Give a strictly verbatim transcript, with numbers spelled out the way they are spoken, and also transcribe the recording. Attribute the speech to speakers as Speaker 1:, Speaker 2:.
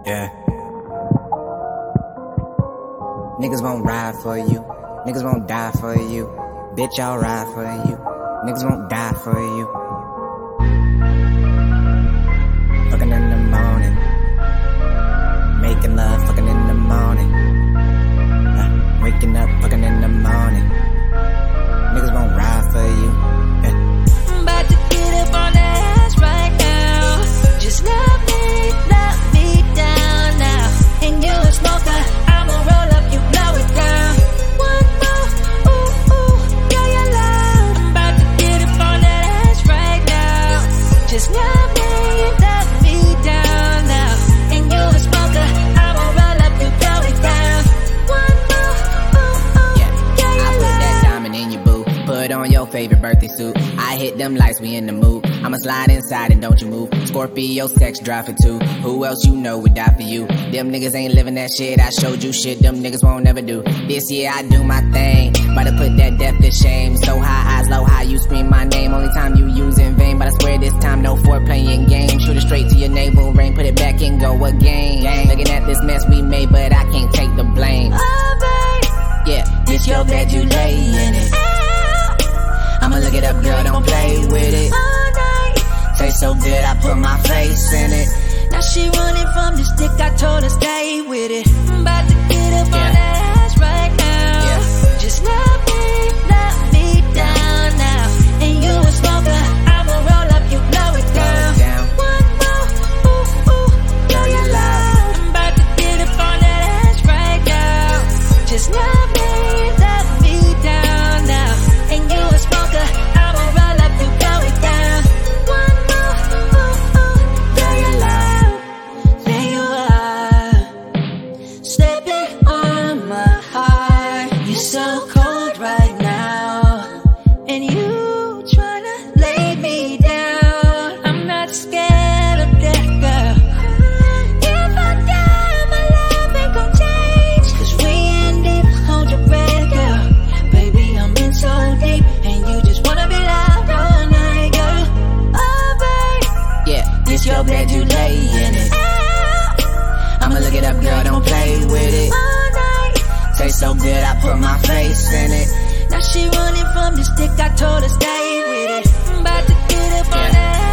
Speaker 1: Yeah. Niggas won't ride for you. Niggas won't die for you. Bitch, I'll ride for you. Niggas won't die for you. Fucking in the morning. Making love, fucking in the morning. Uh, waking up, fucking in the morning. Niggas won't ride for you. Yeah.
Speaker 2: I'm about to get up on that ass right now. Just love me, love me down now. And you a smoker, I'ma roll up, you blow it down. One more, ooh, ooh, girl, you love. I'm about to get up on that ass right now. Just love me, love me down now. And you a smoker, I'ma roll up, you blow it down. One more, ooh, ooh,
Speaker 1: Yeah,
Speaker 2: girl, you
Speaker 1: I put that
Speaker 2: love.
Speaker 1: diamond in your boo. Put on your favorite birthday suit. I hit them lights, we in the mood. I'ma slide inside and don't you move. Scorpio sex drive for two. Who else you know would die for you? Them niggas ain't living that shit. I showed you shit them niggas won't never do. This year I do my thing. About to put that death to shame. So high, eyes low, high, you scream my name. Only time you use in vain. But I swear this time no foreplaying game. Shoot it straight to your navel rain. Put it back and go again. Gang. Looking at this mess we made, but I can't take the blame.
Speaker 2: Oh, babe,
Speaker 1: Yeah, this your bed, you lay in it. I'ma look it up, girl, don't play with it.
Speaker 2: all night.
Speaker 1: Taste so good, I put my face in it.
Speaker 2: Now she running from this dick, I told her stay with it. I'm about to get up
Speaker 1: Yeah.
Speaker 2: on that ass right now.
Speaker 1: Yeah.
Speaker 2: Just love me, love me down now. And you a smoker, I'ma roll up, you blow it down.
Speaker 1: Blow it down.
Speaker 2: One more, ooh, ooh, girl, you love. I'm about to get up on that ass right now. Just love me, love me down now. And you a smoker, I'ma roll up, you blow it down. One more, ooh, ooh, girl, you love. There you are, stepping on my heart. You're so cold right now, and you tryna lay me down. I'm not scared of that, girl. If I die, my love ain't gon' change. Cause we in deep, hold your breath, girl. Baby, I'm in so deep, and you just wanna be loved all night, girl. Oh, babe,
Speaker 1: Yeah, this your bed, you lay in it. I'ma look it up, girl, don't play with it.
Speaker 2: all night.
Speaker 1: Taste so good, I put my face in it.
Speaker 2: Now she running from this dick, I told her stay with it. I'm about to get up on
Speaker 1: Yeah.
Speaker 2: that